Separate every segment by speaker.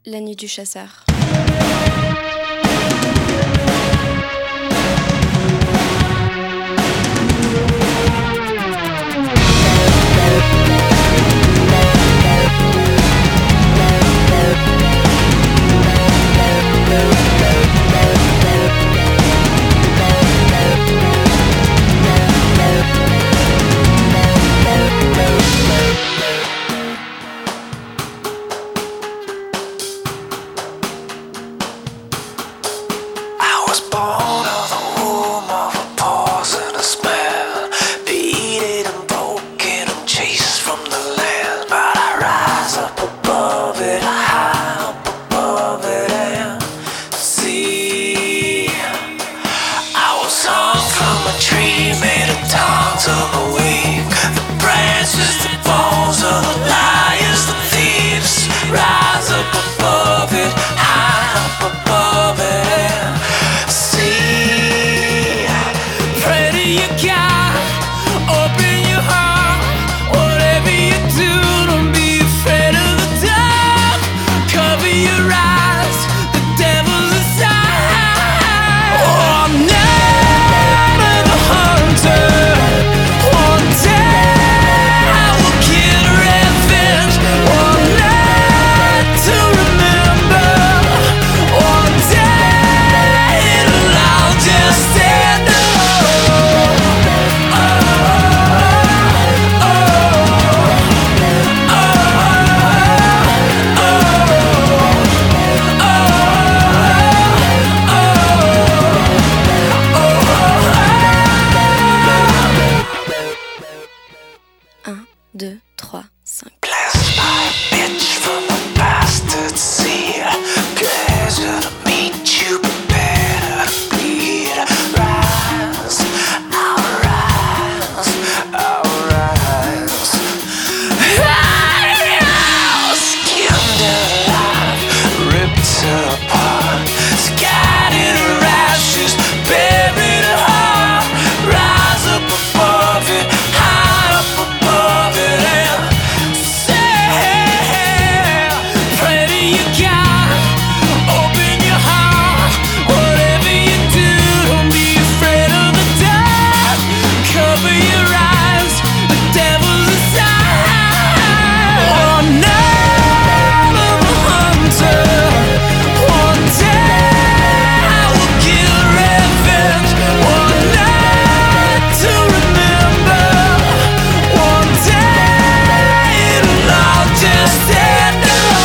Speaker 1: La nuit du chasseur. Un, deux, trois, cinq.
Speaker 2: Blessed by a bitch from a bastard seed. Pleasure to meet you, prepare to bleed. Rise, I'll rise, I'll rise. Skinned alive, ripped apart, scattered her ashes, buried her heart. Rise up above it, high up above it, and say, pray to your God, open your heart. Whatever you do, don't be afraid of the dark. Cover your eyes, the devil's inside. One night of a hunter, one day I will get revenge. One night to remember, one day it'll all just end.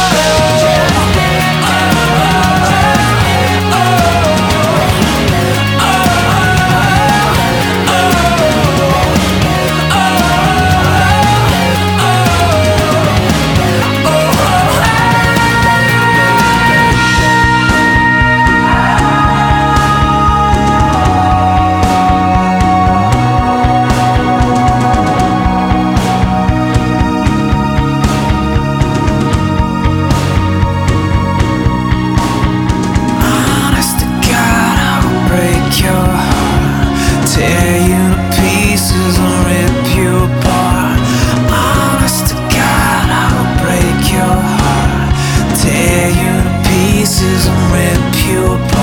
Speaker 2: Honest to God, I will break your heart, tear you to pieces and rip you apart. Honest to God, I will break your heart, tear you to pieces and rip you apart.